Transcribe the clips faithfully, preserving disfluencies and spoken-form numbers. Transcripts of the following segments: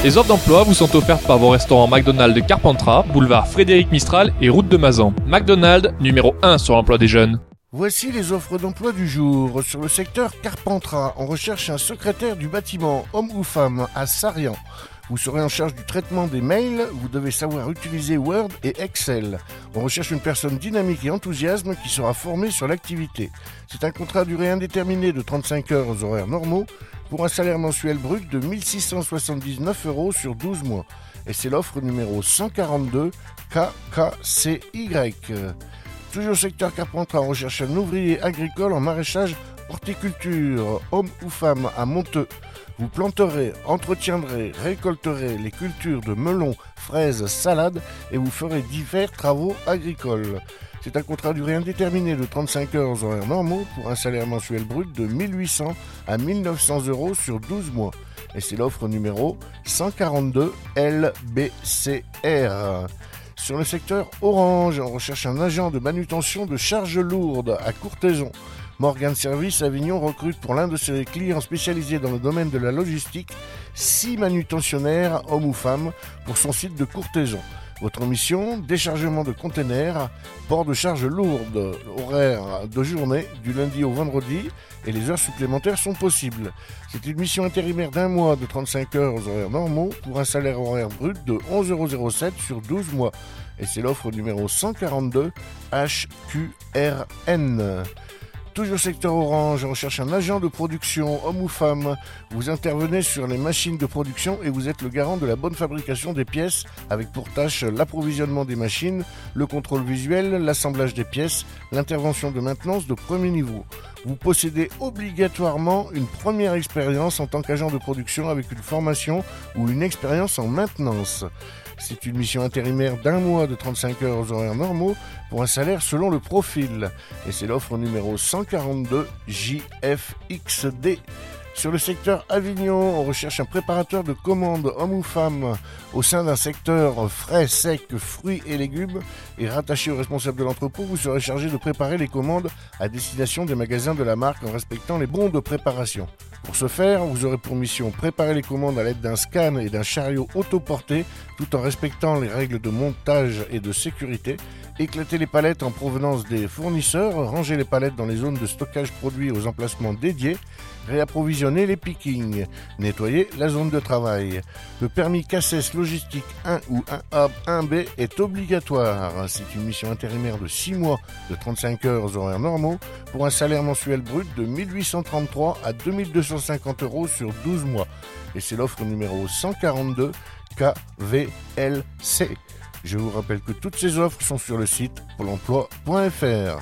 Les offres d'emploi vous sont offertes par vos restaurants McDonald's de Carpentras, boulevard Frédéric Mistral et route de Mazan. McDonald's, numéro un sur l'emploi des jeunes. Voici les offres d'emploi du jour. Sur le secteur Carpentras, on recherche un secrétaire du bâtiment, homme ou femme, à Sarian. Vous serez en charge du traitement des mails, vous devez savoir utiliser Word et Excel. On recherche une personne dynamique et enthousiaste qui sera formée sur l'activité. C'est un contrat à durée indéterminée de trente-cinq heures aux horaires normaux pour un salaire mensuel brut de mille six cent soixante-dix-neuf euros sur douze mois. Et c'est l'offre numéro cent quarante-deux K K C Y. Toujours au secteur Carpentras, on recherche un ouvrier agricole en maraîchage horticulture, homme ou femme à Monteux. Vous planterez, entretiendrez, récolterez les cultures de melons, fraises, salades et vous ferez divers travaux agricoles. C'est un contrat à durée indéterminée de trente-cinq heures aux horaires normaux pour un salaire mensuel brut de mille huit cents à mille neuf cents euros sur douze mois. Et c'est l'offre numéro cent quarante-deux L B C R. Sur le secteur Orange, on recherche un agent de manutention de charges lourdes à Courthézon. Morgan Service Avignon recrute pour l'un de ses clients spécialisés dans le domaine de la logistique six manutentionnaires, hommes ou femmes, pour son site de Courthézon. Votre mission, déchargement de containers, port de charges lourdes, horaire de journée, du lundi au vendredi, et les heures supplémentaires sont possibles. C'est une mission intérimaire d'un mois de trente-cinq heures aux horaires normaux pour un salaire horaire brut de onze euros sept sur douze mois. Et c'est l'offre numéro cent quarante-deux H Q R N. Toujours secteur Orange, on cherche un agent de production, homme ou femme. Vous intervenez sur les machines de production et vous êtes le garant de la bonne fabrication des pièces, avec pour tâche l'approvisionnement des machines, le contrôle visuel, l'assemblage des pièces, l'intervention de maintenance de premier niveau. Vous possédez obligatoirement une première expérience en tant qu'agent de production avec une formation ou une expérience en maintenance. C'est une mission intérimaire d'un mois de trente-cinq heures aux horaires normaux pour un salaire selon le profil. Et c'est l'offre numéro cent quarante-deux J F X D. Sur le secteur Avignon, on recherche un préparateur de commandes homme ou femme au sein d'un secteur frais, secs, fruits et légumes et rattaché au responsable de l'entrepôt, vous serez chargé de préparer les commandes à destination des magasins de la marque en respectant les bons de préparation. Pour ce faire, vous aurez pour mission préparer les commandes à l'aide d'un scan et d'un chariot autoporté tout en respectant les règles de montage et de sécurité, éclater les palettes en provenance des fournisseurs, ranger les palettes dans les zones de stockage produits aux emplacements dédiés, réapprovisionner les pickings, nettoyer la zone de travail. Le permis C A C E S logistique un ou un A un B est obligatoire. C'est une mission intérimaire de six mois de trente-cinq heures aux horaires normaux pour un salaire mensuel brut de mille huit cent trente-trois à deux mille deux cent cinquante euros sur douze mois. Et c'est l'offre numéro cent quarante-deux K V L C. Je vous rappelle que toutes ces offres sont sur le site pôle emploi point F R.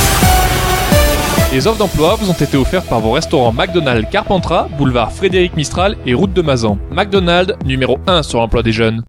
Les offres d'emploi vous ont été offertes par vos restaurants McDonald's Carpentras, boulevard Frédéric Mistral et route de Mazan. McDonald's, numéro un sur l'emploi des jeunes.